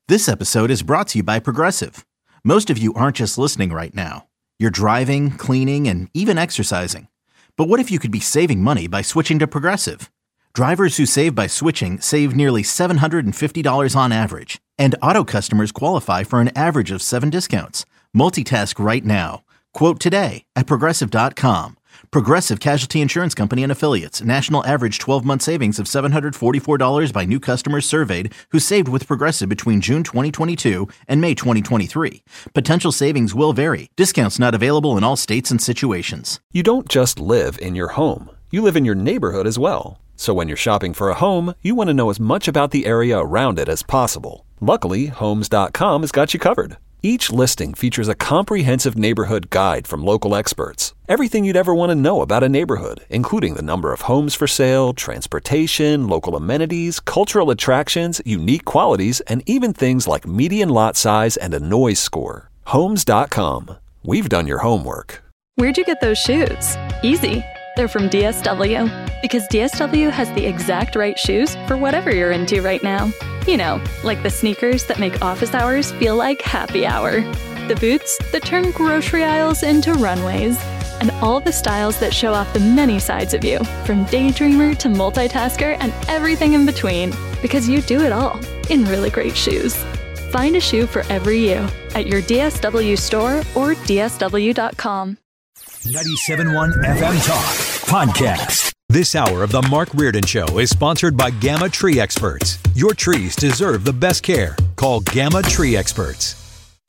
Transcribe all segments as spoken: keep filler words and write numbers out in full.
This episode is brought to you by Progressive. Most of you aren't just listening right now. You're driving, cleaning, and even exercising. But what if you could be saving money by switching to Progressive? Drivers who save by switching save nearly seven hundred fifty dollars on average. And auto customers qualify for an average of seven discounts. Multitask right now. Quote today at Progressive dot com. Progressive Casualty Insurance Company and Affiliates. National average twelve-month savings of seven hundred forty-four dollars by new customers surveyed who saved with Progressive between June twenty twenty-two and May twenty twenty-three. Potential savings will vary. Discounts not available in all states and situations. You don't just live in your home. You live in your neighborhood as well. So when you're shopping for a home, you want to know as much about the area around it as possible. Luckily, Homes dot com has got you covered. Each listing features a comprehensive neighborhood guide from local experts. Everything you'd ever want to know about a neighborhood, including the number of homes for sale, transportation, local amenities, cultural attractions, unique qualities, and even things like median lot size and a noise score. Homes dot com. We've done your homework. Where'd you get those shoes? Easy. They're from D S W. Because D S W has the exact right shoes for whatever you're into right now. You know, like the sneakers that make office hours feel like happy hour. The boots that turn grocery aisles into runways. And all the styles that show off the many sides of you, from daydreamer to multitasker and everything in between. Because you do it all in really great shoes. Find a shoe for every you at your D S W store or D S W dot com. ninety-seven point one F M Talk Podcast. This hour of the Mark Reardon Show is sponsored by Gamma Tree Experts. Your trees deserve the best care. Call Gamma Tree Experts.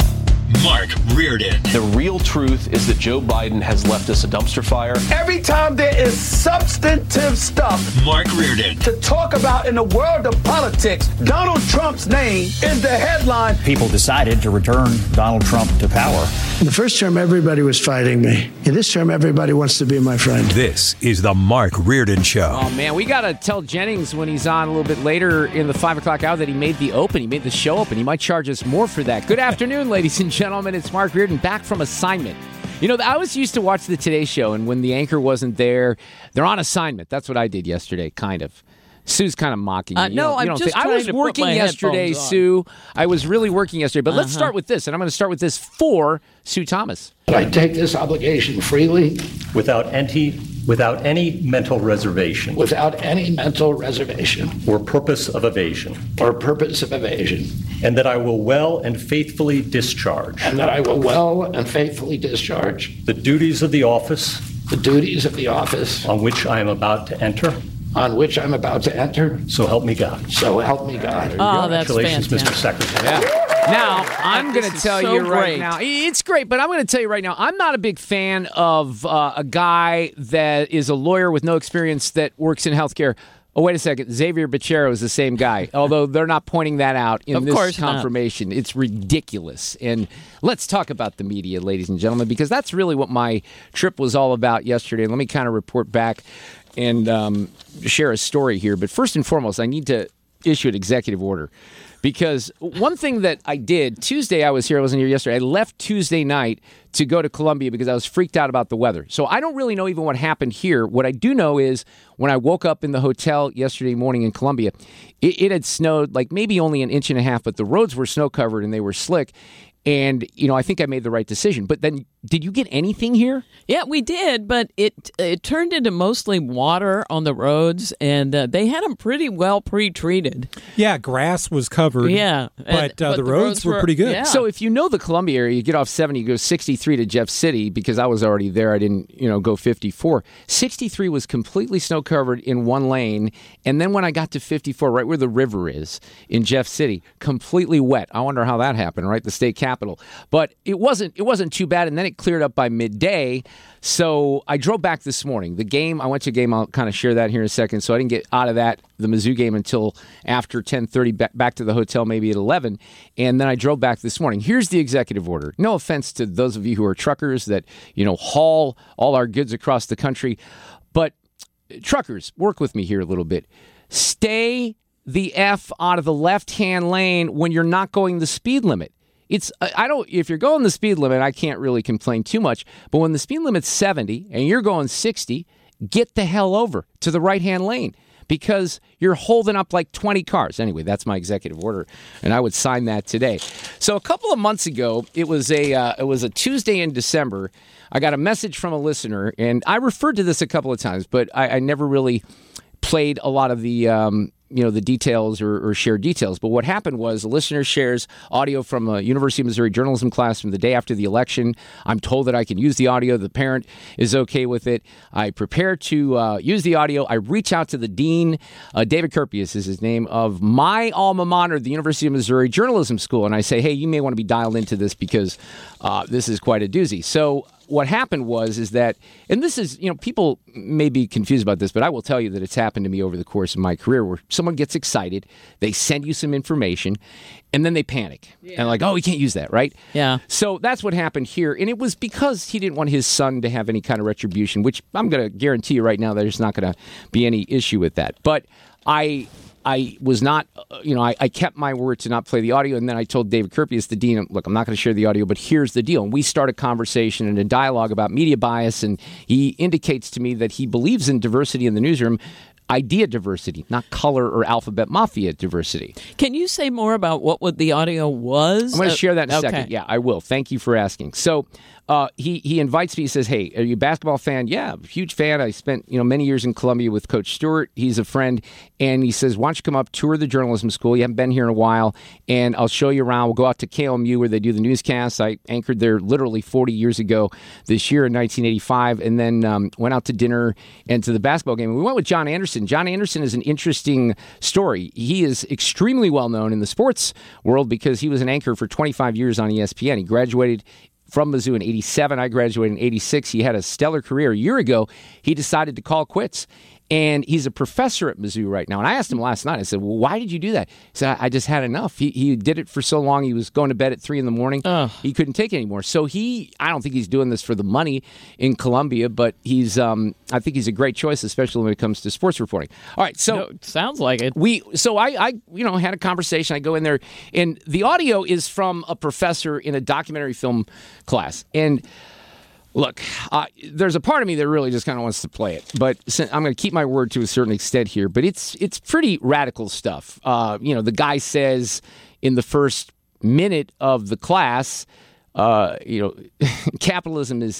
Mark Reardon. The real truth is that Joe Biden has left us a dumpster fire. Every time there is substantive stuff Mark Reardon to talk about in the world of politics, Donald Trump's name is the headline. People decided to return Donald Trump to power. In the first term, everybody was fighting me. In this term, everybody wants to be my friend. This is the Mark Reardon Show. Oh, man, we got to tell Jennings when he's on a little bit later in the five o'clock hour that he made the open. He made the show open. He might charge us more for that. Good afternoon, ladies and gentlemen. It's Mark Reardon back from assignment. You know, I was used to watch the Today Show, and when the anchor wasn't there, they're on assignment. That's what I did yesterday, kind of. Sue's kind of mocking me. Uh, no, I'm just think. trying I was to working put my yesterday, Sue. I was really working yesterday. But uh-huh. let's start with this, and I'm going to start with this for Sue Thomas. I take this obligation freely. Without any, without any mental reservation. Without any mental reservation. Or purpose of evasion. Or purpose of evasion. And that I will well and faithfully discharge. And that I will well and faithfully discharge. The duties of the office. The duties of the office. On which I am about to enter. On which I'm about to enter. So help me God. So help me God. Oh, that's Congratulations, fantastic. Mister Secretary. Yeah. Now, I'm going to tell so you right great. now, it's great, but I'm going to tell you right now, I'm not a big fan of uh, a guy that is a lawyer with no experience that works in healthcare. Oh, wait a second. Xavier Becerra is the same guy, although they're not pointing that out in Of this course not. confirmation. It's ridiculous. And let's talk about the media, ladies and gentlemen, because that's really what my trip was all about yesterday. Let me kind of report back and um, share a story here. But first and foremost, I need to issue an executive order. Because one thing that I did, Tuesday I was here, I wasn't here yesterday. I left Tuesday night to go to Columbia because I was freaked out about the weather. So I don't really know even what happened here. What I do know is when I woke up in the hotel yesterday morning in Columbia, it, it had snowed like maybe only an inch and a half, but the roads were snow covered and they were slick. And, you know, I think I made the right decision. But then, did you get anything here? Yeah, we did, but it it turned into mostly water on the roads, and uh, they had them pretty well pre-treated. Yeah, grass was covered. Yeah. But, and, uh, but the, the roads, roads were, were pretty good. Yeah. So if you know the Columbia area, you get off seventy, you go sixty-three to Jeff City, because I was already there. I didn't, you know, go fifty-four. sixty-three was completely snow-covered in one lane, and then when I got to fifty-four, right where the river is in Jeff City, completely wet. I wonder how that happened, right? The state capitol. But it wasn't it wasn't too bad, and then it cleared up by midday. So I drove back this morning. The game, I went to a game, I'll kind of share that here in a second. So I didn't get out of that, the Mizzou game, until after ten thirty, back, back to the hotel maybe at eleven. And then I drove back this morning. Here's the executive order. No offense to those of you who are truckers that, you know, haul all our goods across the country. But truckers, work with me here a little bit. Stay the F out of the left-hand lane when you're not going the speed limit. It's I don't if you're going the speed limit, I can't really complain too much. But when the speed limit's seventy and you're going sixty, get the hell over to the right-hand lane. because you're holding up like twenty cars. Anyway, that's my executive order, and I would sign that today. So a couple of months ago, it was a uh, it was a Tuesday in December. I got a message from a listener, and I referred to this a couple of times, but I, I never really played a lot of the um, you know the details or, or shared details. But what happened was a listener shares audio from a University of Missouri journalism class from the day after the election. I'm told that I can use the audio. The parent is okay with it. I prepare to uh, use the audio. I reach out to the dean, uh, David Kurpius is his name, of my alma mater, the University of Missouri Journalism School, and I say, hey, you may want to be dialed into this because uh, this is quite a doozy. So what happened was is that, and this is, you know, people may be confused about this, but I will tell you that it's happened to me over the course of my career where someone gets excited, they send you some information, and then they panic. Yeah. And like, oh, we can't use that, right? Yeah. So that's what happened here. And it was because he didn't want his son to have any kind of retribution, which I'm going to guarantee you right now there's not going to be any issue with that. But I... I was not, you know, I, I kept my word to not play the audio, and then I told David Kurpius, the dean, look, I'm not going to share the audio, but here's the deal. And we start a conversation and a dialogue about media bias, and he indicates to me that he believes in diversity in the newsroom, idea diversity, not color or alphabet mafia diversity. Can you say more about what, what the audio was? I'm going to share that in a okay. second. Yeah, I will. Thank you for asking. So uh, he he invites me. He says, hey, are you a basketball fan? Yeah, huge fan. I spent you know many years in Columbia with Coach Stewart. He's a friend. And he says, why don't you come up, tour the journalism school? You haven't been here in a while, and I'll show you around. We'll go out to K O M U where they do the newscasts. I anchored there literally forty years ago this year in nineteen eighty-five, and then um, went out to dinner and to the basketball game. And we went with John Anderson. John Anderson is an interesting story. He is extremely well known in the sports world because he was an anchor for twenty-five years on E S P N. He graduated from Mizzou in eighty-seven. I graduated in eighty-six. He had a stellar career. A year ago, he decided to call quits. And he's a professor at Mizzou right now. And I asked him last night, I said, well, why did you do that? He said, I, I just had enough. He he did it for so long. He was going to bed at three in the morning. Ugh. He couldn't take it anymore. So he, I don't think he's doing this for the money in Columbia, but he's, um, I think he's a great choice, especially when it comes to sports reporting. All right. So no, sounds like it. We, so I, I, you know, had a conversation. I go in there, and the audio is from a professor in a documentary film class. And look, uh, there's a part of me that really just kind of wants to play it, but I'm going to keep my word to a certain extent here. But it's it's pretty radical stuff. Uh, you know, the guy says in the first minute of the class, uh, you know, capitalism is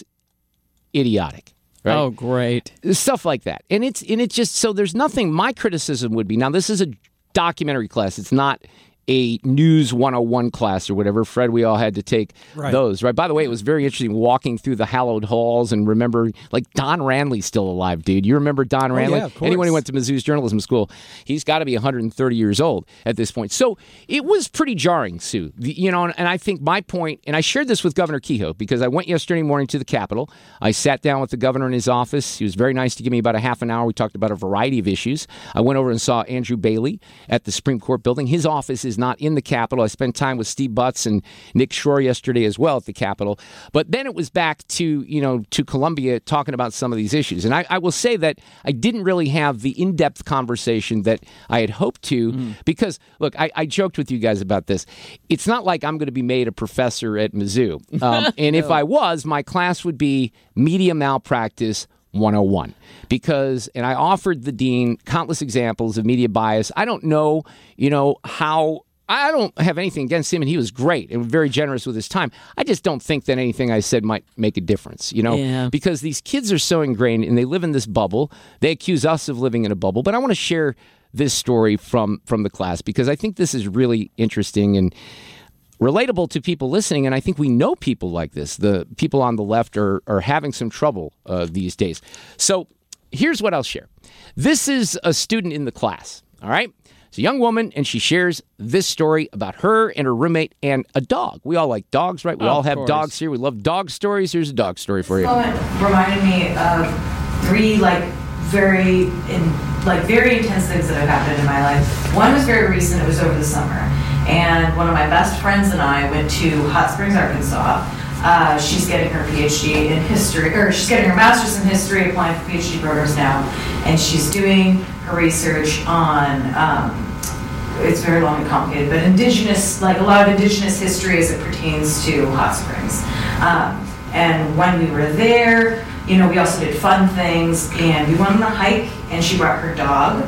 idiotic. Right? Oh, great. Stuff like that. And it's and it's just, so there's nothing, my criticism would be, now this is a documentary class. It's not a News one oh one class or whatever. Fred, we all had to take right. those, right? By the way, it was very interesting walking through the hallowed halls and remember, like, Don Randley's still alive, dude. You remember Don oh, Randley? Yeah, of course. Anyone who went to Mizzou's journalism school, he's got to be one hundred thirty years old at this point. So it was pretty jarring, Sue. The, you know, and, and I think my point, and I shared this with Governor Kehoe because I went yesterday morning to the Capitol. I sat down with the governor in his office. He was very nice to give me about a half an hour. We talked about a variety of issues. I went over and saw Andrew Bailey at the Supreme Court building. His office is not in the Capitol. I spent time with Steve Butts and Nick Shore yesterday as well at the Capitol. But then it was back to, you know, to Columbia talking about some of these issues. And I, I will say that I didn't really have the in-depth conversation that I had hoped to mm. because, look, I, I joked with you guys about this. It's not like I'm going to be made a professor at Mizzou. Um, and no. if I was, my class would be media malpractice one oh one because, and I offered the dean countless examples of media bias. I don't know, you know, how, I don't have anything against him, and he was great and very generous with his time. I just don't think that anything I said might make a difference, you know, yeah. because these kids are so ingrained and they live in this bubble. They accuse us of living in a bubble, but I want to share this story from, from the class because I think this is really interesting and relatable to people listening, and I think we know people like this. The people on the left are, are having some trouble uh, these days. So here's what I'll share. This is a student in the class, all right? It's a young woman, and she shares this story about her and her roommate and a dog. We all like dogs, right? We oh, all have course. dogs here. We love dog stories. Here's a dog story for you. This moment reminded me of three, like, very, in, like, very intense things that have happened in my life. One was very recent. It was over the summer. And one of my best friends and I went to Hot Springs, Arkansas. Uh, she's getting her P H D in history, or she's getting her master's in history, applying for P H D programs now. And she's doing her research on, um, it's very long and complicated, but indigenous, like a lot of indigenous history as it pertains to Hot Springs. Um, and when we were there, you know, we also did fun things, and we went on a hike, and she brought her dog.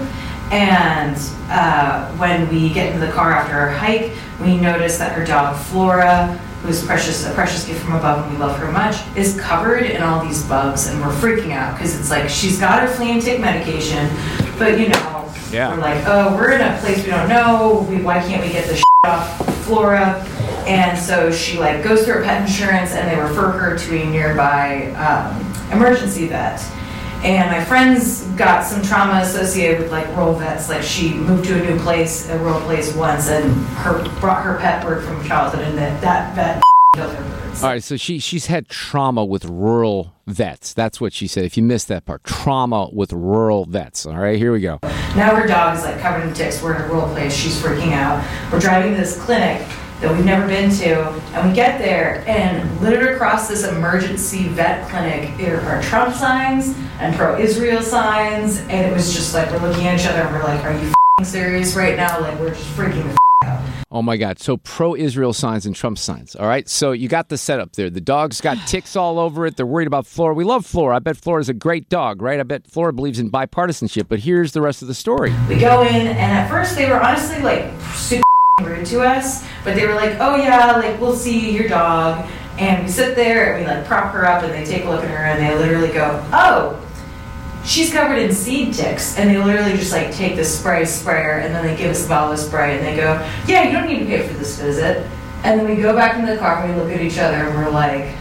And uh, when we get into the car after our hike, we notice that her dog Flora, who's precious, a precious gift from above and we love her much, is covered in all these bugs, and we're freaking out because it's like she's got her flea and tick medication, but you know, yeah. we're like, oh, we're in a place we don't know. We, why can't we get the shit off Flora? And so she like goes through her pet insurance, and they refer her to a nearby um, emergency vet. And my friends got some trauma associated with like rural vets. Like she moved to a new place, a rural place once, and her brought her pet bird from childhood, and that, that vet killed her birds. All right, so she she's had trauma with rural vets. That's what she said. If you missed that part, trauma with rural vets. All right, here we go. Now her dog is like covered in ticks. We're in a rural place. She's freaking out. We're driving to this clinic that we've never been to, and we get there, and littered across this emergency vet clinic are Trump signs and pro-Israel signs, and it was just like we're looking at each other and we're like, are you f***ing serious right now? Like, we're just freaking the f*** out. Oh my God, so pro-Israel signs and Trump signs, all right? So you got the setup there. The dog's got ticks all over it. They're worried about Flora. We love Flora. I bet Flora's a great dog, right? I bet Flora believes in bipartisanship, but here's the rest of the story. We go in, and at first they were honestly like super rude to us, but they were like, oh yeah, like we'll see your dog, and we sit there and we like prop her up, and they take a look at her, and they literally go, oh, she's covered in seed ticks, and they literally just like take the spray sprayer, and then they give us a bottle of spray, and they go, yeah, you don't need to pay for this visit. And then we go back into the car and we look at each other and we're like,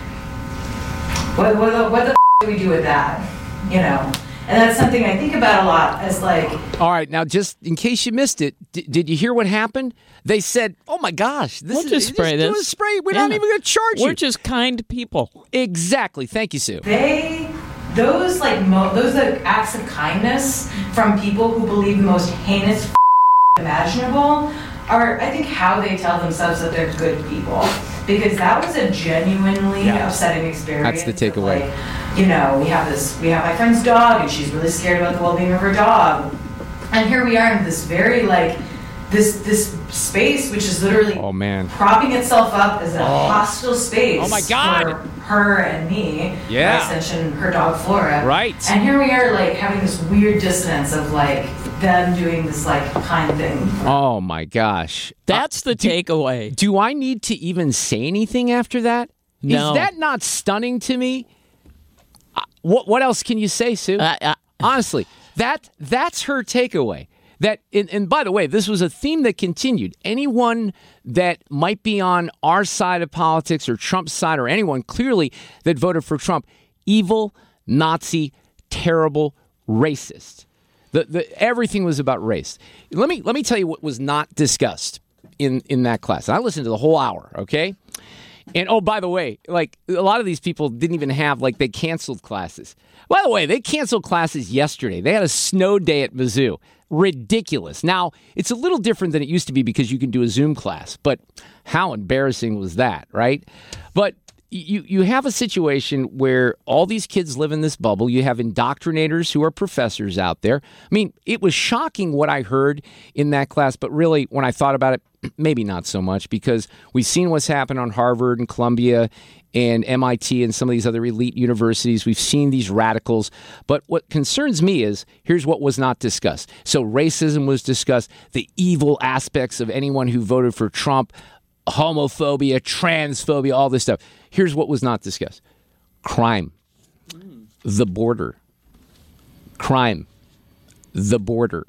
what, what, the, what the f*** do we do with that, you know? And that's something I think about a lot as like... All right, now just in case you missed it, d- did you hear what happened? They said, oh my gosh, this we'll is... just spray just this. Do a spray. We're yeah. not even going to charge you. We're just kind people. Exactly. Thank you, Sue. They... Those like mo- those like acts of kindness from people who believe the most heinous f- imaginable are, I think, how they tell themselves that they're good people. Because that was a genuinely yeah. upsetting experience. That's the takeaway. Like, you know, we have this, we have my friend's dog, and she's really scared about the well-being of her dog. And here we are in this very like this this space, which is literally oh man propping itself up as a oh. hostile space. Oh my God. For her and me. Yeah. By extension, her dog Flora. Right. And here we are, like having this weird dissonance of like them doing this like kind thing. Oh my gosh, that's uh, the do, takeaway. Do I need to even say anything after that? No. Is that not stunning to me? Uh, what What else can you say, Sue? Uh, uh, Honestly, that that's her takeaway. That and, and by the way, this was a theme that continued. Anyone that might be on our side of politics or Trump's side, or anyone clearly that voted for Trump, evil, Nazi, terrible, racist. The the everything was about race. Let me let me tell you what was not discussed in in that class. And I listened to the whole hour. Okay. And oh, by the way, like a lot of these people didn't even have, like, they canceled classes. By the way, they canceled classes yesterday. They had a snow day at Mizzou. Ridiculous. Now, it's a little different than it used to be because you can do a Zoom class, but how embarrassing was that, right? But you you have a situation where all these kids live in this bubble. You have indoctrinators who are professors out there. I mean, it was shocking what I heard in that class, but really, when I thought about it, maybe not so much, because we've seen what's happened on Harvard and Columbia and M I T and some of these other elite universities. We've seen these radicals. But what concerns me is, here's what was not discussed. So racism was discussed, the evil aspects of anyone who voted for Trump, homophobia, transphobia, all this stuff. Here's what was not discussed. Crime, mm. the border. Crime, the border.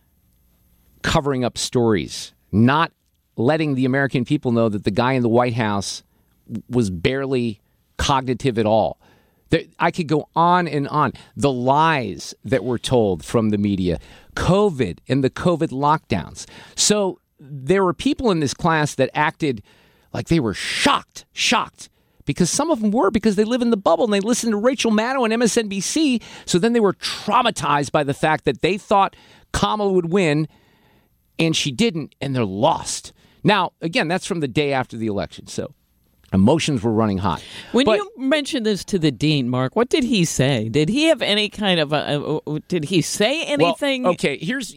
Covering up stories, not letting the American people know that the guy in the White House was barely cognitive at all. I could go on and on. The lies that were told from the media, COVID and the COVID lockdowns. So there were people in this class that acted like they were shocked, shocked, because some of them were, because they live in the bubble and they listened to Rachel Maddow on M S N B C. So then they were traumatized by the fact that they thought Kamala would win and she didn't, and they're lost. Now, again, that's from the day after the election. So emotions were running hot. When but, you mentioned this to the dean, Mark, what did he say? Did he have any kind of a, uh, did he say anything? Well, okay, here's, yeah.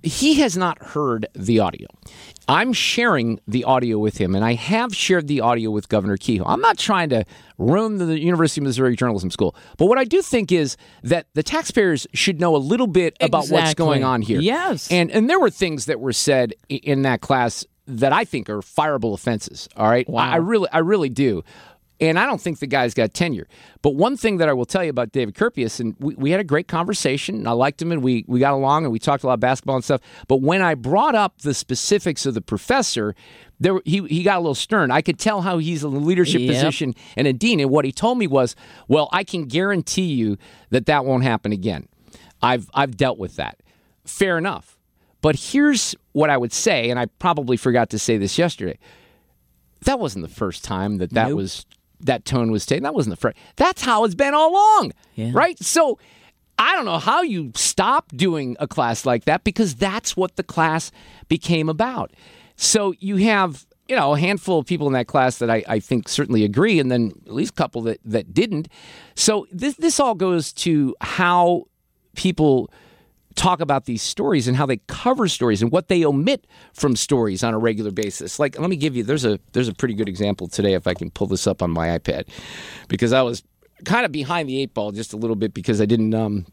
he has not heard the audio. I'm sharing the audio with him, and I have shared the audio with Governor Kehoe. I'm not trying to ruin the University of Missouri Journalism School, but what I do think is that the taxpayers should know a little bit about exactly. what's going on here. Yes. And and there were things that were said in that class that I think are fireable offenses, all right? Wow. I, I really I really do. And I don't think the guy's got tenure. But one thing that I will tell you about David Kurpius, and we, we had a great conversation, and I liked him, and we, we got along, and we talked a lot of basketball and stuff. But when I brought up the specifics of the professor, there he, he got a little stern. I could tell how he's in a leadership Yep. position and a dean. And what he told me was, well, I can guarantee you that that won't happen again. I've I've dealt with that. Fair enough. But here's what I would say, and I probably forgot to say this yesterday. That wasn't the first time that that Nope. was... that tone was taken. That wasn't the first. That's how it's been all along, yeah. right? So I don't know how you stop doing a class like that because that's what the class became about. So you have, you know, a handful of people in that class that I, I think certainly agree, and then at least a couple that, that didn't. So this this all goes to how people talk about these stories and how they cover stories and what they omit from stories on a regular basis. Like, let me give you, there's a there's a pretty good example today if I can pull this up on my iPad, because I was kind of behind the eight ball just a little bit because I didn't um,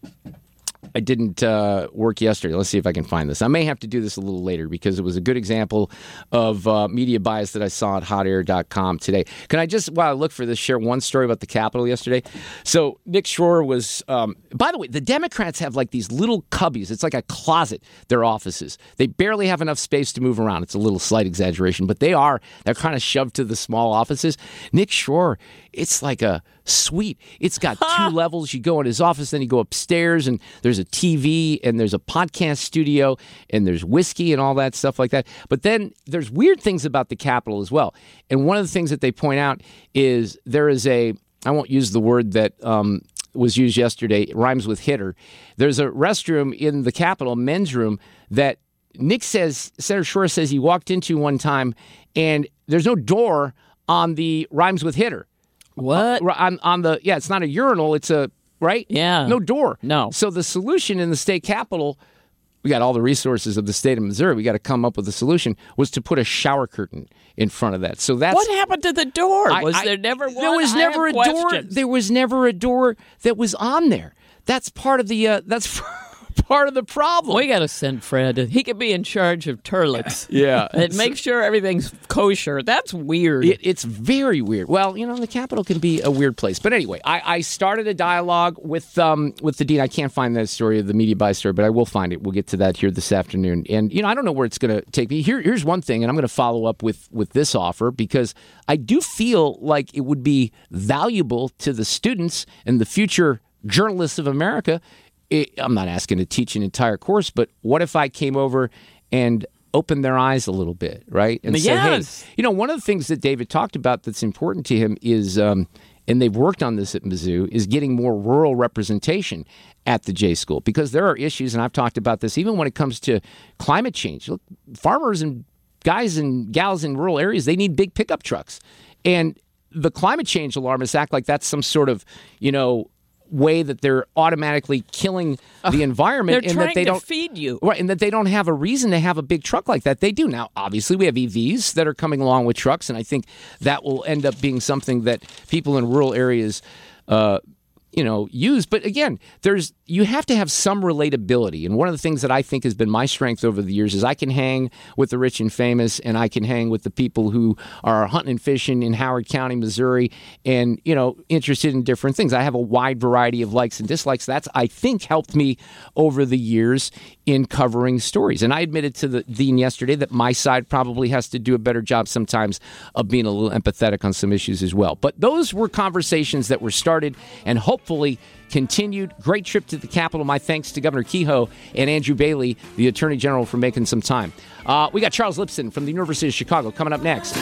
I didn't uh, work yesterday. Let's see if I can find this. I may have to do this a little later because it was a good example of uh, media bias that I saw at hot air dot com today. Can I just, while I look for this, share one story about the Capitol yesterday? So Nick Schroer was, um, by the way, the Democrats have like these little cubbies. It's like a closet, their offices. They barely have enough space to move around. It's a little slight exaggeration, but they are. They're kind of shoved to the small offices. Nick Schroer, it's like a suite. It's got two levels. You go in his office, then you go upstairs, and there's a T V, and there's a podcast studio, and there's whiskey and all that stuff like that. But then there's weird things about the Capitol as well. And one of the things that they point out is there is a, I won't use the word that um, was used yesterday, it rhymes with hitter. There's a restroom in the Capitol, men's room, that Nick says, Senator Schroer says he walked into one time, and there's no door on the rhymes with hitter. What? Uh, on, on the, yeah, it's not a urinal, it's a, right? Yeah. No door. No. So the solution in the state capitol, we got all the resources of the state of Missouri, we got to come up with a solution, was to put a shower curtain in front of that. So that's... What happened to the door? I, was I, there never one? There was I never a have door. questions. There was never a door that was on there. That's part of the, uh, that's part of the problem. We got to send Fred. He could be in charge of turlets. Yeah. And make sure everything's kosher. That's weird. It, it's very weird. Well, you know, the Capitol can be a weird place. But anyway, I, I started a dialogue with um, with the dean. I can't find that story, the media bias story, but I will find it. We'll get to that here this afternoon. And, you know, I don't know where it's going to take me. Here, here's one thing, and I'm going to follow up with, with this offer, because I do feel like it would be valuable to the students and the future journalists of America. It, I'm not asking to teach an entire course, but what if I came over and opened their eyes a little bit, right? And yes. said, hey, you know, one of the things that David talked about that's important to him is, um, and they've worked on this at Mizzou, is getting more rural representation at the J School, because there are issues, and I've talked about this, even when it comes to climate change. Look, farmers and guys and gals in rural areas, they need big pickup trucks. And the climate change alarmists act like that's some sort of, you know, way that they're automatically killing the environment, They're and trying that they to don't feed you, right, and that they don't have a reason to have a big truck like that. They do now. Obviously, we have E Vs that are coming along with trucks, and I think that will end up being something that people in rural areas, uh, you know, use. But again, there's you have to have some relatability, and one of the things that I think has been my strength over the years is I can hang with the rich and famous, and I can hang with the people who are hunting and fishing in Howard County, Missouri, and, you know, interested in different things. I have a wide variety of likes and dislikes. That's, I think, helped me over the years in covering stories. And I admitted to the dean yesterday that my side probably has to do a better job sometimes of being a little empathetic on some issues as well. But those were conversations that were started and hopefully continued. Great trip to the Capitol. My thanks to Governor Kehoe and Andrew Bailey, the Attorney General, for making some time. Uh, we got Charles Lipson from the University of Chicago coming up next.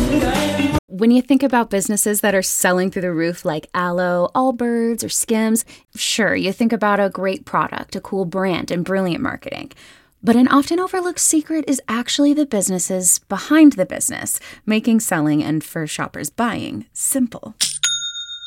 When you think about businesses that are selling through the roof like Aloe, Allbirds, or Skims, sure, you think about a great product, a cool brand, and brilliant marketing. But an often overlooked secret is actually the businesses behind the business, making selling and, for shoppers, buying simple.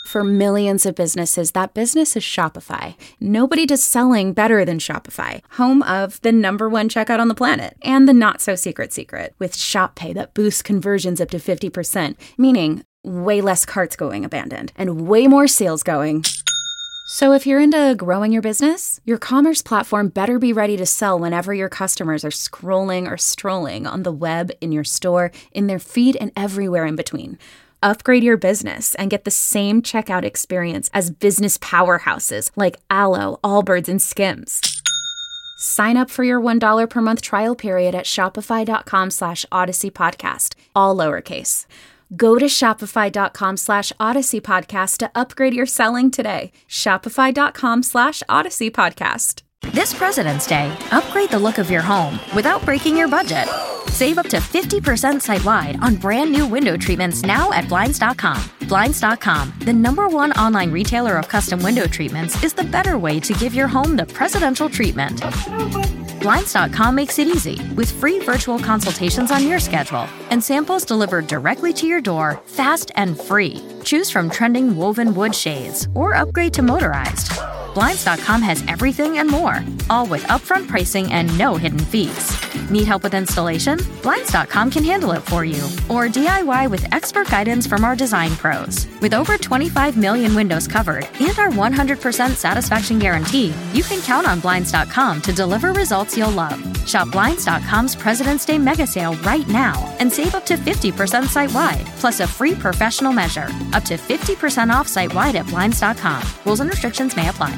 For millions of businesses, that business is Shopify. Nobody does selling better than Shopify, home of the number one checkout on the planet and the not-so-secret secret with Shop Pay that boosts conversions up to fifty percent, meaning way less carts going abandoned and way more sales going. So if you're into growing your business, your commerce platform better be ready to sell whenever your customers are scrolling or strolling on the web, in your store, in their feed, and everywhere in between. Upgrade your business and get the same checkout experience as business powerhouses like Allo, Allbirds, and Skims. Sign up for your one dollar per month trial period at shopify.com slash Odyssey Podcast, all lowercase. Go to shopify.com slash Odyssey Podcast to upgrade your selling today. Shopify.com slash Odyssey Podcast. This President's Day, upgrade the look of your home without breaking your budget. Save up to fifty percent site-wide on brand new window treatments now at Blinds dot com. Blinds dot com, the number one online retailer of custom window treatments, is the better way to give your home the presidential treatment. Blinds dot com makes it easy with free virtual consultations on your schedule and samples delivered directly to your door, fast and free. Choose from trending woven wood shades or upgrade to motorized. Blinds dot com has everything and more, all with upfront pricing and no hidden fees. Need help with installation? Blinds dot com can handle it for you. Or D I Y with expert guidance from our design pros. With over twenty-five million windows covered and our one hundred percent satisfaction guarantee, you can count on Blinds dot com to deliver results you'll love. Shop Blinds dot com's President's Day mega sale right now and save up to fifty percent site-wide, plus a free professional measure. Up to fifty percent off site-wide at Blinds dot com. Rules and restrictions may apply.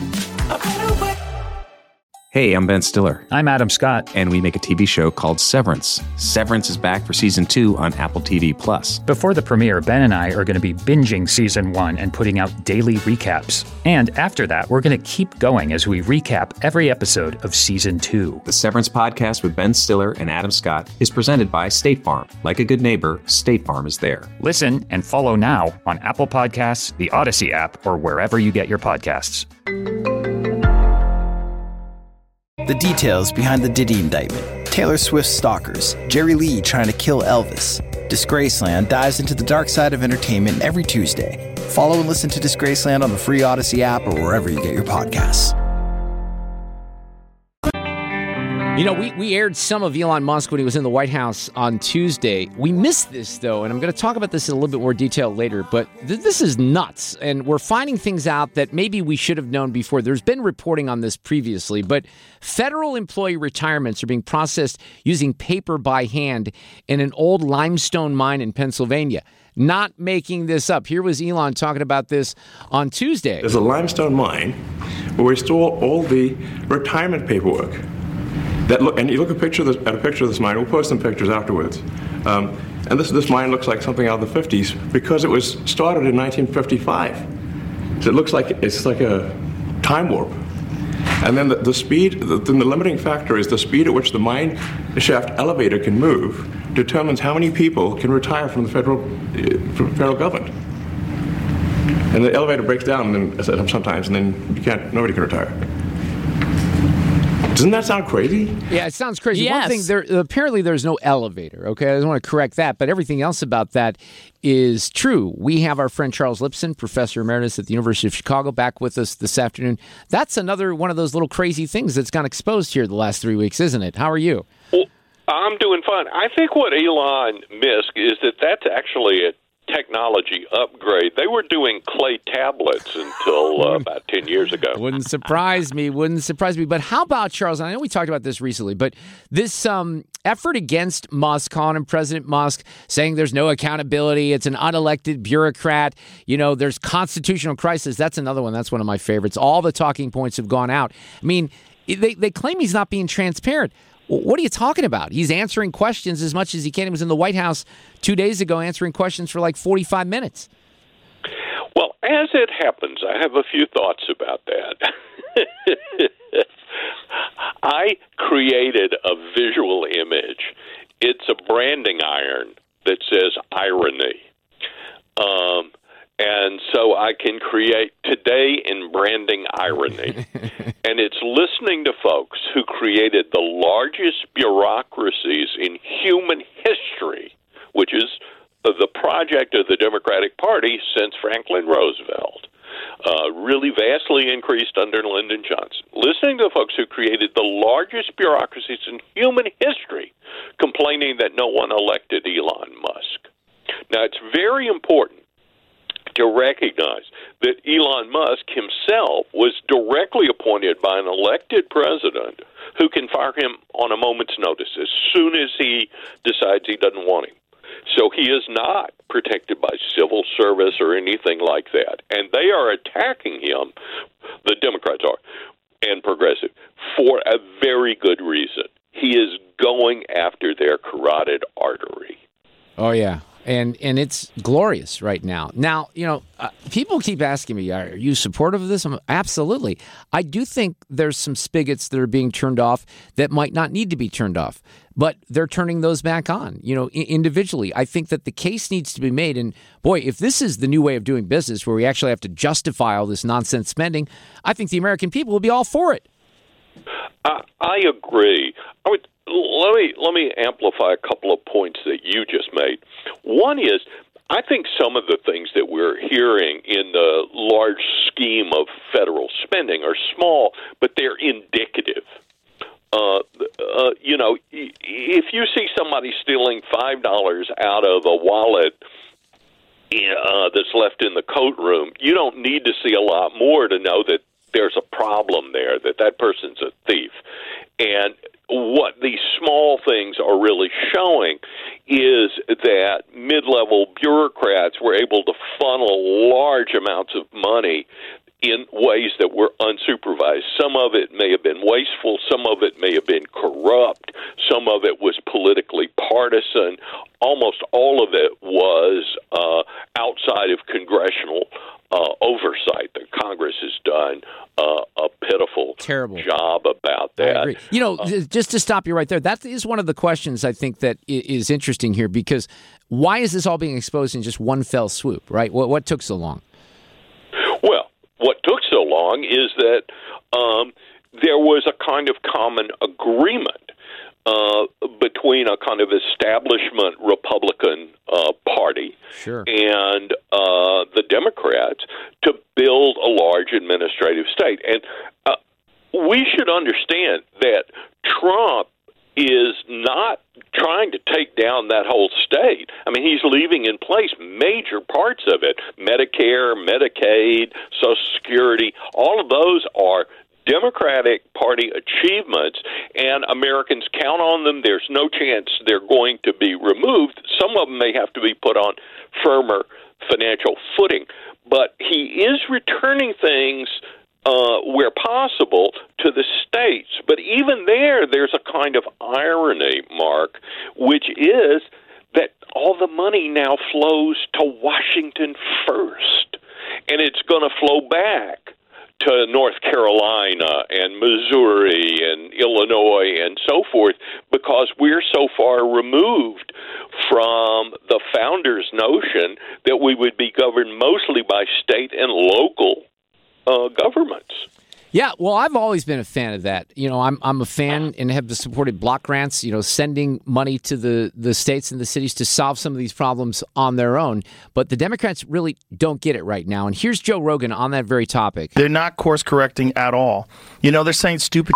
Hey, I'm Ben Stiller. I'm Adam Scott. And we make a T V show called Severance. Severance is back for season two on Apple T V Plus. Before the premiere, Ben and I are going to be binging season one and putting out daily recaps. And after that, we're going to keep going as we recap every episode of season two. The Severance podcast with Ben Stiller and Adam Scott is presented by State Farm. Like a good neighbor, State Farm is there. Listen and follow now on Apple Podcasts, the Odyssey app, or wherever you get your podcasts. The details behind the Diddy indictment, Taylor Swift's stalkers, Jerry Lee trying to kill Elvis. Disgraceland dives into the dark side of entertainment every Tuesday. Follow and listen to Disgraceland on the free Odyssey app or wherever you get your podcasts. You know, we, we aired some of Elon Musk when he was in the White House on Tuesday. We missed this, though, and I'm going to talk about this in a little bit more detail later, but th- this is nuts, and we're finding things out that maybe we should have known before. There's been reporting on this previously, but federal employee retirements are being processed using paper by hand in an old limestone mine in Pennsylvania. Not making this up. Here was Elon talking about this on Tuesday. There's a limestone mine where we store all the retirement paperwork. That look, and you look at a picture of this, at a picture of this mine. We'll post some pictures afterwards. Um, and this this mine looks like something out of the fifties because it was started in nineteen fifty-five. So it looks like it's like a time warp. And then the, the speed, the, the limiting factor is the speed at which the mine shaft elevator can move determines how many people can retire from the federal from the federal government. And the elevator breaks down and then, sometimes, and then you can't. Nobody can retire. Doesn't that sound crazy? Yeah, it sounds crazy. Yes. One thing, there apparently there's no elevator, okay? I just want to correct that, but everything else about that is true. We have our friend Charles Lipson, Professor Emeritus at the University of Chicago, back with us this afternoon. That's another one of those little crazy things that's gone exposed here the last three weeks, isn't it? How are you? Well, I'm doing fine. I think what Elon missed is that that's actually a technology upgrade. They were doing clay tablets until uh, about ten years ago. Wouldn't surprise me. Wouldn't surprise me. But how about, Charles, and I know we talked about this recently, but this um, effort against Musk, calling him President Musk, saying there's no accountability, it's an unelected bureaucrat, you know, there's constitutional crisis. That's another one. That's one of my favorites. All the talking points have gone out. I mean, they, they claim he's not being transparent. What are you talking about? He's answering questions as much as he can. He was in the White House two days ago answering questions for like forty-five minutes. Well, as it happens, I have a few thoughts about that. I created a visual image. It's a branding iron that says irony. Um, and so I can create today in branding irony. And it's listening to folks who created the largest bureaucracies in human history, which is the project of the Democratic Party since Franklin Roosevelt. Uh, really vastly increased under Lyndon Johnson. Listening to folks who created the largest bureaucracies in human history complaining that no one elected Elon Musk. Now, it's very important to recognize that Elon Musk himself was directly appointed by an elected president who can fire him on a moment's notice as soon as he decides he doesn't want him. So he is not protected by civil service or anything like that. And they are attacking him, the Democrats are, and progressive, for a very good reason. He is going after their carotid artery. Oh, yeah. And and it's glorious right now. Now, you know, uh, people keep asking me, are you supportive of this? I'm, absolutely. I do think there's some spigots that are being turned off that might not need to be turned off, but they're turning those back on, you know, I- individually. I think that the case needs to be made. And boy, if this is the new way of doing business where we actually have to justify all this nonsense spending, I think the American people will be all for it. I, I agree. I would, let me let me amplify a couple of points that you just made. One is, I think some of the things that we're hearing in the large scheme of federal spending are small, but they're indicative. Uh, uh, you know, if you see somebody stealing five dollars out of a wallet uh, that's left in the coat room, you don't need to see a lot more to know that there's a problem there, that that person's a thief. And what these small things are really showing is that mid-level bureaucrats were able to funnel large amounts of money in ways that were unsupervised. Some of it may have been wasteful, some of it may have been corrupt, some of it was politically partisan. Almost all of it was uh, outside of congressional uh, oversight. The Congress has done uh, a pitiful Terrible. job about that. I agree. You know, uh, just to stop you right there, that is one of the questions I think that is interesting here, because why is this all being exposed in just one fell swoop, right? What, what took so long? Well, what took so long is that um, there was a kind of common agreement uh, between a kind of establishment Republican uh, party sure. and uh, the Democrats to build a large administrative state. And uh, we should understand that Trump is not trying to take down that whole state. I mean, he's leaving in place major parts of it. Medicare, Medicaid, Social Security, all of those are Democratic Party achievements, and Americans count on them. There's no chance they're going to be removed. Some of them may have to be put on firmer financial footing, but he is returning things Uh, where possible, to the states. But even there, there's a kind of irony, Mark, which is that all the money now flows to Washington first, and it's going to flow back to North Carolina and Missouri and Illinois and so forth, because we're so far removed from the founders' notion that we would be governed mostly by state and local Uh, governments. Yeah, well, I've always been a fan of that. You know, I'm I'm a fan and have supported block grants, you know, sending money to the, the states and the cities to solve some of these problems on their own. But the Democrats really don't get it right now. And here's Joe Rogan on that very topic. They're not course correcting at all. You know, they're saying stupid.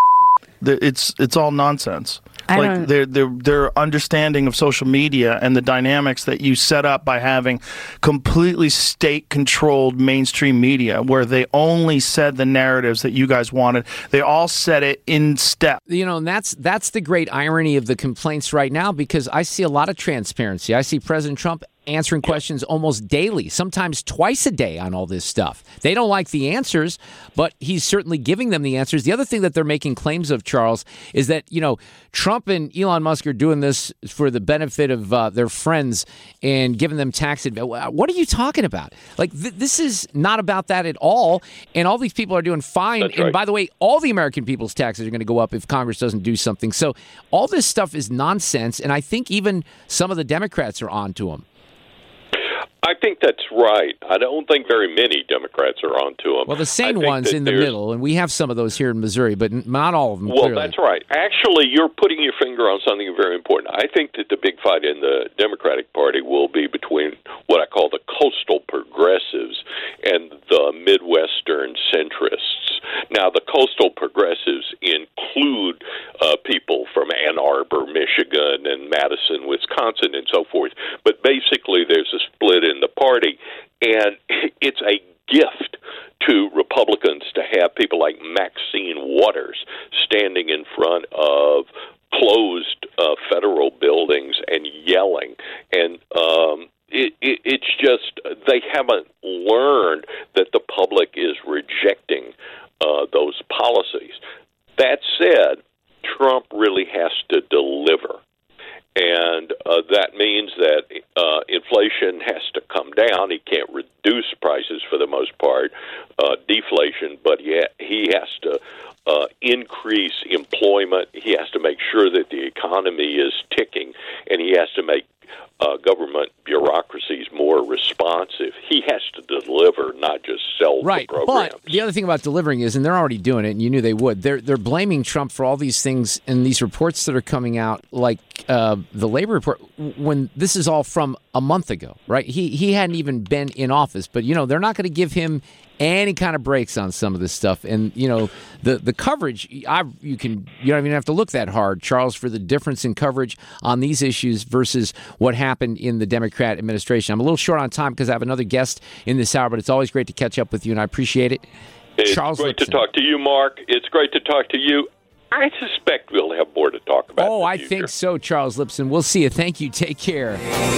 It's it's all nonsense. I like don't... their their their understanding of social media and the dynamics that you set up by having completely state-controlled mainstream media, where they only said the narratives that you guys wanted. They all said it in step. You know, and that's that's the great irony of the complaints right now, because I see a lot of transparency. I see President Trump answering questions almost daily, sometimes twice a day on all this stuff. They don't like the answers, but he's certainly giving them the answers. The other thing that they're making claims of, Charles, is that, you know, Trump and Elon Musk are doing this for the benefit of uh, their friends and giving them tax advantage. What are you talking about? Like, th- this is not about that at all, and all these people are doing fine. That's and right. by the way, all the American people's taxes are going to go up if Congress doesn't do something. So all this stuff is nonsense, and I think even some of the Democrats are on to them. I think that's right. I don't think very many Democrats are onto them. Well, the sane ones in the middle, and we have some of those here in Missouri, but not all of them, Well, clearly. that's right. Actually, you're putting your finger on something very important. I think that the big fight in the Democratic Party will be between what And it's a gift to Republicans to have people like Maxine Waters standing in front of closed uh, federal buildings and yelling. And um, it, it, it's just they haven't learned that the public is rejecting uh, those policies. That said, Trump really has to deliver. And uh, that means that uh, inflation has to come down. He can't reduce prices for the most part, uh, deflation, but he, ha- he has to uh, increase employment. He has to make sure that the economy is ticking, and he has to make uh, government bureaucracies more responsive. He has to deliver, not just sell right, the programs. But the other thing about delivering is, and they're already doing it, and you knew they would, they're they're blaming Trump for all these things and these reports that are coming out, like uh, the labor report, when this is all from a month ago, right? He he hadn't even been in office, but, you know, they're not going to give him any kind of breaks on some of this stuff. And, you know, the the coverage, I you can you don't even have to look that hard, Charles, for the difference in coverage on these issues versus what happened in the Democrat administration. I'm a little short on time because I have another guest in this hour, but it's always great to catch up with you, and I appreciate it. It's Charles great Lipson. to talk to you, Mark. It's great to talk to you. I suspect we'll have more to talk about. Oh, in the I future. think so, Charles Lipson. We'll see you. Thank you. Take care.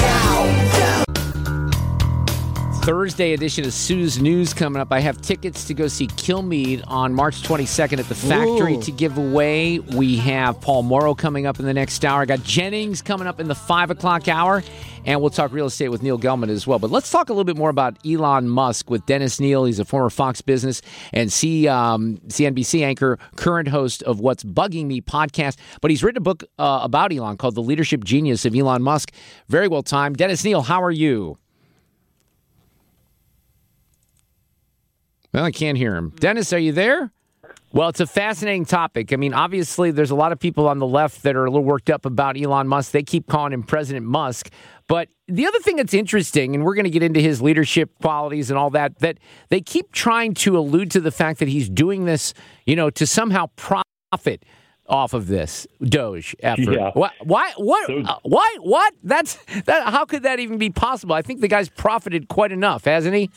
Thursday edition of Sue's News coming up. I have tickets to go see Kilmeade on March twenty-second at the Factory Ooh. to give away. We have Paul Morrow coming up in the next hour. I got Jennings coming up in the five o'clock hour, and we'll talk real estate with Neil Gelman as well. But let's talk a little bit more about Elon Musk with Dennis Neal. He's a former Fox Business and C, um, C N B C anchor, current host of What's Bugging Me podcast. But he's written a book uh, about Elon called The Leadership Genius of Elon Musk. Very well timed. Dennis Neal, how are you? Well, I can't hear him. Dennis, are you there? Well, it's a fascinating topic. I mean, obviously, there's a lot of people on the left that are a little worked up about Elon Musk. They keep calling him President Musk. But the other thing that's interesting, and we're going to get into his leadership qualities and all that, that they keep trying to allude to the fact that he's doing this, you know, to somehow profit off of this Doge effort. Yeah. Why? Why? What? Uh, why? What? That's that. How could that even be possible? I think the guy's profited quite enough, hasn't he?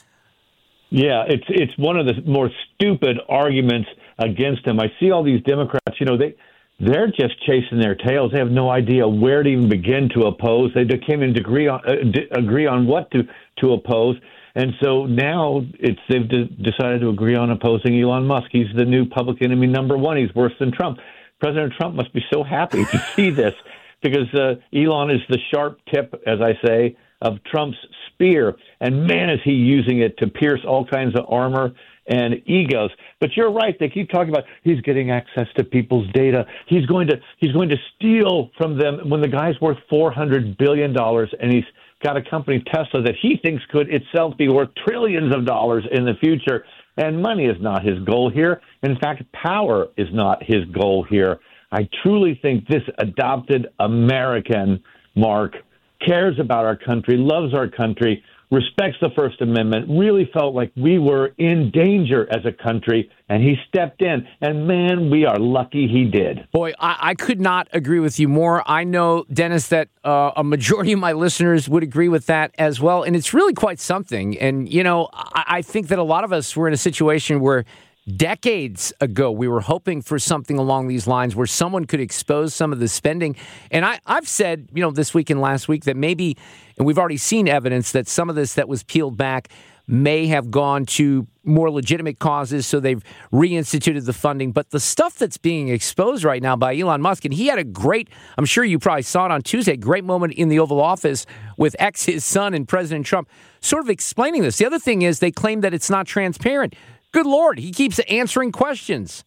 Yeah, it's it's one of the more stupid arguments against him. I see all these Democrats, you know, they, they're just chasing their tails. They have no idea where to even begin to oppose. They can't even agree on, uh, d- agree on what to, to oppose. And so now it's they've de- decided to agree on opposing Elon Musk. He's the new public enemy number one. He's worse than Trump. President Trump must be so happy to see this because uh, Elon is the sharp tip, as I say, of Trump's spear. And man, is he using it to pierce all kinds of armor and egos. But you're right. They keep talking about he's getting access to people's data. He's going to he's going to steal from them when the guy's worth four hundred billion dollars and he's got a company, Tesla, that he thinks could itself be worth trillions of dollars in the future. And money is not his goal here. In fact, power is not his goal here. I truly think this adopted American, Mark, cares about our country, loves our country, respects the First Amendment, really felt like we were in danger as a country, and he stepped in. And, man, we are lucky he did. Boy, I, I could not agree with you more. I know, Dennis, that uh, a majority of my listeners would agree with that as well, and it's really quite something. And, you know, I, I think that a lot of us were in a situation where decades ago, we were hoping for something along these lines where someone could expose some of the spending. And I, I've said, you know, this week and last week that maybe, and we've already seen evidence that some of this that was peeled back may have gone to more legitimate causes, so they've reinstituted the funding. But the stuff that's being exposed right now by Elon Musk, and he had a great, I'm sure you probably saw it on Tuesday, great moment in the Oval Office with X, his son, and President Trump, sort of explaining this. The other thing is they claim that it's not transparent. Good Lord, he keeps answering questions.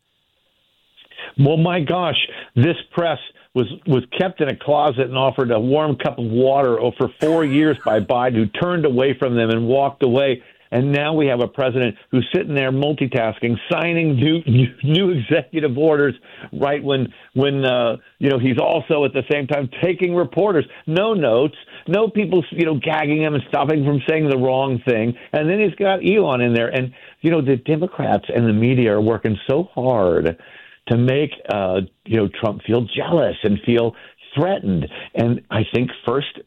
Well, my gosh, this press was, was kept in a closet and offered a warm cup of water for four years by Biden, who turned away from them and walked away. And now we have a president who's sitting there multitasking, signing new new, new executive orders right when when uh, you know he's also at the same time taking reporters, no notes, no people you know gagging him and stopping from saying the wrong thing. And then he's got Elon in there, and you know the Democrats and the media are working so hard to make uh, you know Trump feel jealous and feel threatened. And I think first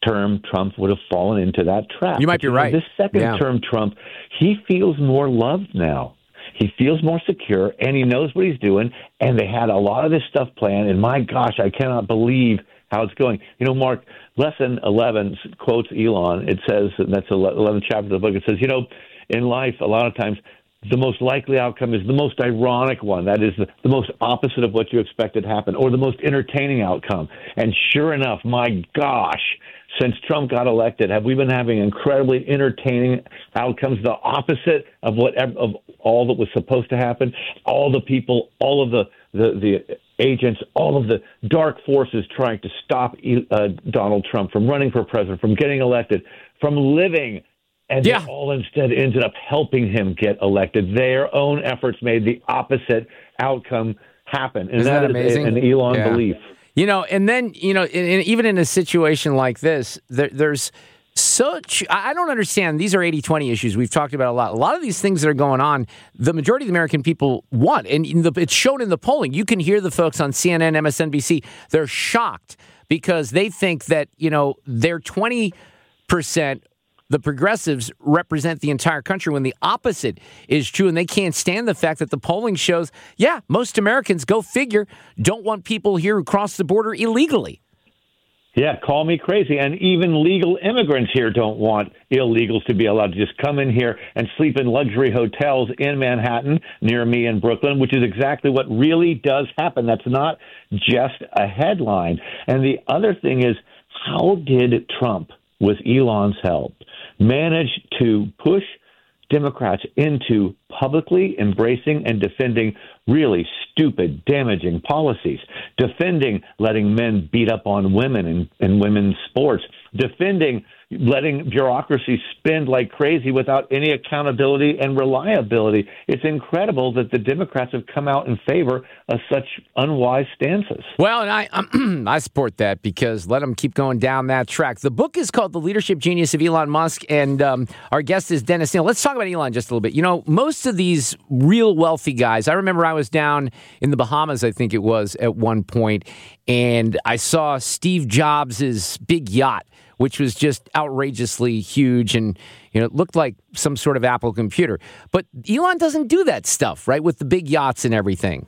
term Trump would have fallen into that trap. You might be but, right. Know, this second yeah. term Trump, he feels more loved now. He feels more secure, and he knows what he's doing, and they had a lot of this stuff planned, and my gosh, I cannot believe how it's going. You know, Mark, lesson eleven quotes Elon. It says, and that's the eleventh chapter of the book, it says, you know, in life, a lot of times, the most likely outcome is the most ironic one. That is the, the most opposite of what you expected to happen, or the most entertaining outcome. And sure enough, my gosh, since Trump got elected, have we been having incredibly entertaining outcomes, the opposite of what of all that was supposed to happen? All the people, all of the, the, the agents, all of the dark forces trying to stop uh, Donald Trump from running for president, from getting elected, from living. And yeah. they all instead ended up helping him get elected. Their own efforts made the opposite outcome happen. And Isn't that, that amazing? is an Elon yeah. belief. You know, and then, you know, in, in, even in a situation like this, there, there's such, I don't understand. These are eighty twenty issues we've talked about a lot. A lot of these things that are going on, the majority of the American people want. And the, it's shown in the polling. You can hear the folks on C N N, M S N B C. They're shocked because they think that, you know, they're twenty percent. The progressives represent the entire country when the opposite is true, and they can't stand the fact that the polling shows, yeah, most Americans, go figure, don't want people here who cross the border illegally. Yeah, call me crazy. And even legal immigrants here don't want illegals to be allowed to just come in here and sleep in luxury hotels in Manhattan near me in Brooklyn, which is exactly what really does happen. That's not just a headline. And the other thing is, how did Trump, with Elon's help, manage to push Democrats into publicly embracing and defending really stupid, damaging policies, defending letting men beat up on women in, in women's sports, defending letting bureaucracy spend like crazy without any accountability and reliability. It's incredible that the Democrats have come out in favor of such unwise stances. Well, and I um, I support that because let them keep going down that track. The book is called The Leadership Genius of Elon Musk, and um, our guest is Dennis Neal. Let's talk about Elon just a little bit. You know, most of these real wealthy guys, I remember I was down in the Bahamas, I think it was, at one point, and I saw Steve Jobs' big yacht, which was just outrageously huge, and you know, it looked like some sort of Apple computer. But Elon doesn't do that stuff, right, with the big yachts and everything.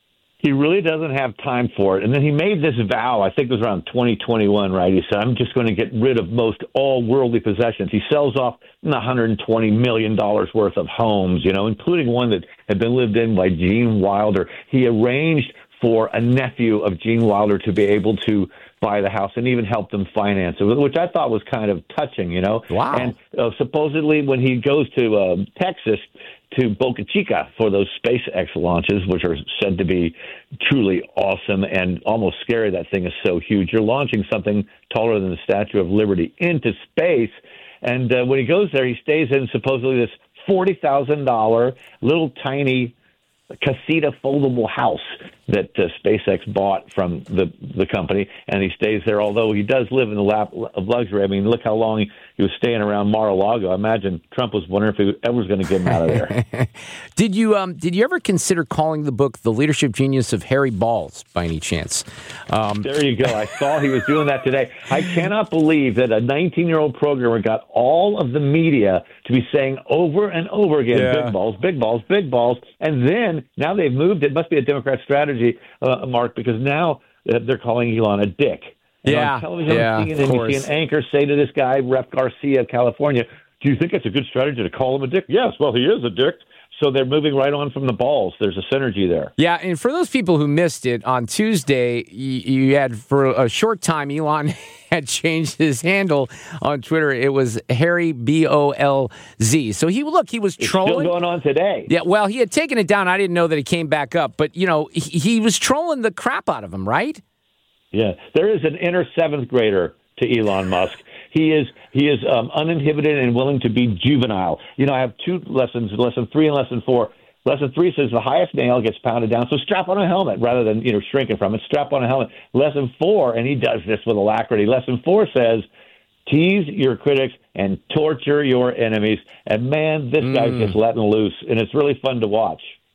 He really doesn't have time for it. And then he made this vow, I think it was around twenty twenty-one, right? He said, I'm just going to get rid of most all worldly possessions. He sells off one hundred twenty million dollars worth of homes, you know, including one that had been lived in by Gene Wilder. He arranged for a nephew of Gene Wilder to be able to buy the house and even help them finance it, which I thought was kind of touching, you know. Wow. And uh, supposedly when he goes to uh, Texas, to Boca Chica for those SpaceX launches, which are said to be truly awesome and almost scary. That thing is so huge. You're launching something taller than the Statue of Liberty into space. And uh, when he goes there, he stays in supposedly this forty thousand dollars little tiny casita foldable house that uh, SpaceX bought from the the company, and he stays there, although he does live in the lap of luxury. I mean, look how long he, he was staying around Mar-a-Lago. I imagine Trump was wondering if he ever was going to get him out of there. Did you um, did you ever consider calling the book The Leadership Genius of Harry Balls, by any chance? Um, there you go. I saw he was doing that today. I cannot believe that a nineteen-year-old programmer got all of the media to be saying over and over again, yeah. big balls, big balls, big balls, and then now they've moved. It must be a Democrat strategy, uh, Mark, because now uh, they're calling Elon a dick. And yeah, on television, yeah, C N N, you see an anchor say to this guy, Rep Garcia of California, do you think it's a good strategy to call him a dick? Yes, well, he is a dick. So they're moving right on from the balls. There's a synergy there. Yeah, and for those people who missed it, on Tuesday, you, you had, for a short time, Elon had changed his handle on Twitter. It was Harry B O L Z. So he, look, he was it's trolling. Still going on today. Yeah, well, he had taken it down. I didn't know that it came back up. But, you know, he, he was trolling the crap out of him, right? Yeah, there is an inner seventh grader to Elon Musk. He is he is um, uninhibited and willing to be juvenile. You know, I have two lessons, lesson three and lesson four. Lesson three says the highest nail gets pounded down, so strap on a helmet rather than, you know, shrinking from it. Strap on a helmet. Lesson four, and he does this with alacrity. Lesson four says, tease your critics and torture your enemies. And, man, this mm. guy's just letting loose, and it's really fun to watch.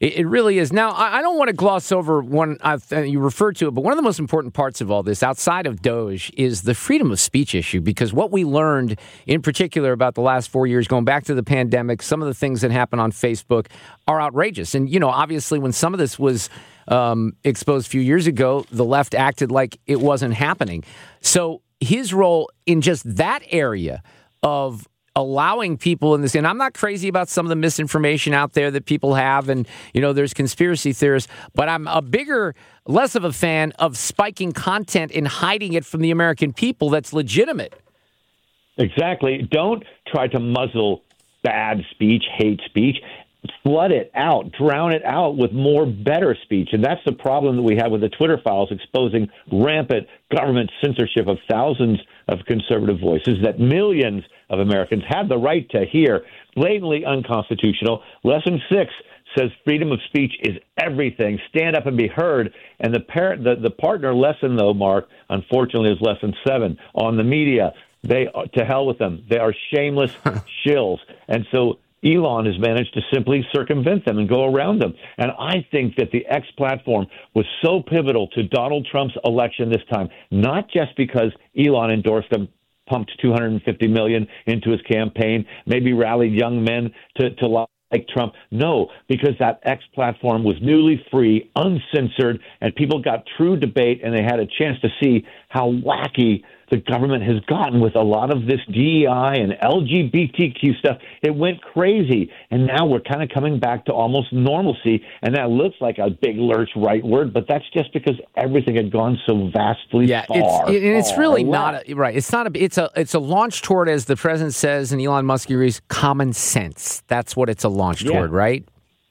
It, it really is. Now, I, I don't want to gloss over one, uh, you referred to it, but one of the most important parts of all this, outside of Doge, is the freedom of speech issue, because what we learned in particular about the last four years, going back to the pandemic, some of the things that happened on Facebook are outrageous. And, you know, obviously when some of this was um, exposed a few years ago, the left acted like it wasn't happening. So his role in just that area of allowing people in this, and I'm not crazy about some of the misinformation out there that people have, and, you know, there's conspiracy theorists, but I'm a bigger, less of a fan of spiking content and hiding it from the American people that's legitimate. Exactly. Don't try to muzzle bad speech, hate speech. Flood it out, drown it out with more better speech. And that's the problem that we have with the Twitter files exposing rampant government censorship of thousands of conservative voices that millions of Americans have the right to hear. Blatantly unconstitutional. Lesson six says freedom of speech is everything. Stand up and be heard. And the parent, the, the partner lesson, though, Mark, unfortunately, is lesson seven on the media. They to hell with them. They are shameless shills. And so Elon has managed to simply circumvent them and go around them. And I think that the X platform was so pivotal to Donald Trump's election this time, not just because Elon endorsed him, pumped two hundred fifty million dollars into his campaign, maybe rallied young men to, to like Trump. No, because that X platform was newly free, uncensored, and people got true debate, and they had a chance to see how wacky the government has gotten with a lot of this D E I and L G B T Q stuff. It went crazy, and now we're kind of coming back to almost normalcy, and that looks like a big lurch right word, but that's just because everything had gone so vastly yeah, far. It's, and it's far really away. not a, right. It's not a. It's a. It's a launch toward, as the president says, and Elon Musk agrees, common sense. That's what it's a launch Yeah. toward, right?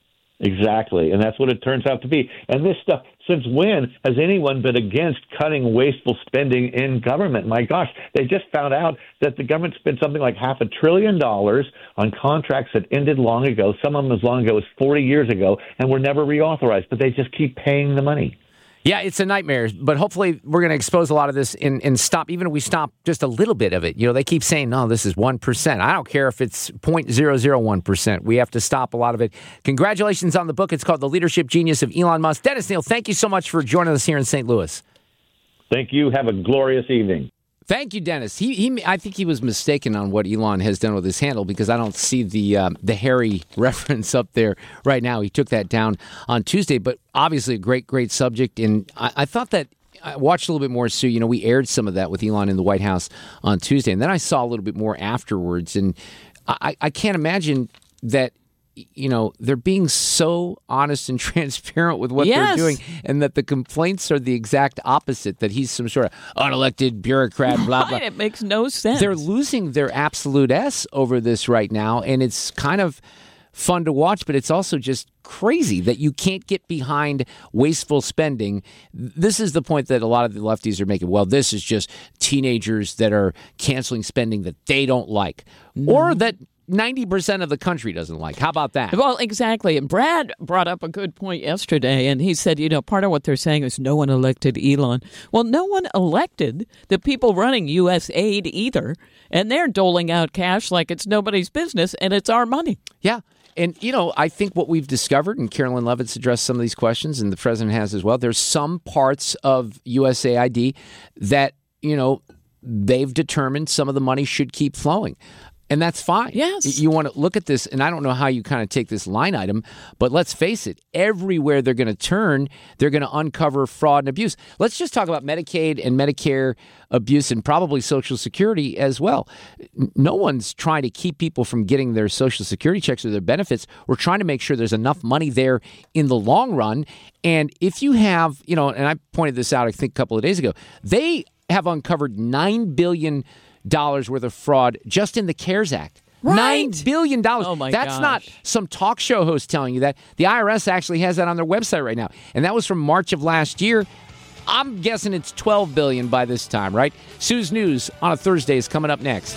Exactly, and that's what it turns out to be. And this stuff, since when has anyone been against cutting wasteful spending in government? My gosh, they just found out that the government spent something like half a trillion dollars on contracts that ended long ago, some of them as long ago as forty years ago, and were never reauthorized, but they just keep paying the money. Yeah, it's a nightmare, but hopefully we're going to expose a lot of this and, and stop, even if we stop just a little bit of it. You know, they keep saying, no, this is one percent. I don't care if it's zero point zero zero one percent. We have to stop a lot of it. Congratulations on the book. It's called The Leadership Genius of Elon Musk. Dennis Neal, thank you so much for joining us here in Saint Louis. Thank you. Have a glorious evening. Thank you, Dennis. He, he, I think he was mistaken on what Elon has done with his handle, because I don't see the um, the Harry reference up there right now. He took that down on Tuesday, but obviously a great, great subject. And I, I thought that I watched a little bit more, Sue. You know, we aired some of that with Elon in the White House on Tuesday, and then I saw a little bit more afterwards. And I, I can't imagine that, you know, they're being so honest and transparent with what Yes. they're doing, and that the complaints are the exact opposite, that he's some sort of unelected bureaucrat, blah, blah. Right, it makes no sense. They're losing their absolute S over this right now, and it's kind of fun to watch, but it's also just crazy that you can't get behind wasteful spending. This is the point that a lot of the lefties are making. Well, this is just teenagers that are canceling spending that they don't like, No. or that ninety percent of the country doesn't like. How about that? Well, exactly. And Brad brought up a good point yesterday, and he said, you know, part of what they're saying is no one elected Elon. Well, no one elected the people running U S aid either, and they're doling out cash like it's nobody's business, and it's our money. Yeah. And, you know, I think what we've discovered, and Carolyn Levitt's addressed some of these questions, and the president has as well, there's some parts of U S A I D that, you know, they've determined some of the money should keep flowing. And that's fine. Yes. You want to look at this, and I don't know how you kind of take this line item, but let's face it, everywhere they're going to turn, they're going to uncover fraud and abuse. Let's just talk about Medicaid and Medicare abuse, and probably Social Security as well. No one's trying to keep people from getting their Social Security checks or their benefits. We're trying to make sure there's enough money there in the long run. And if you have, you know, and I pointed this out, I think, a couple of days ago, they have uncovered nine billion dollars dollars worth of fraud just in the CARES Act. Right. Nine billion dollars. Oh my That's gosh. not some talk show host telling you that. The I R S actually has that on their website right now. And that was from March of last year. I'm guessing it's twelve billion dollars by this time, right? Sue's News on a Thursday is coming up next.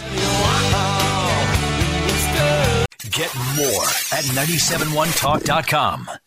Get more at nine seven one talk dot com.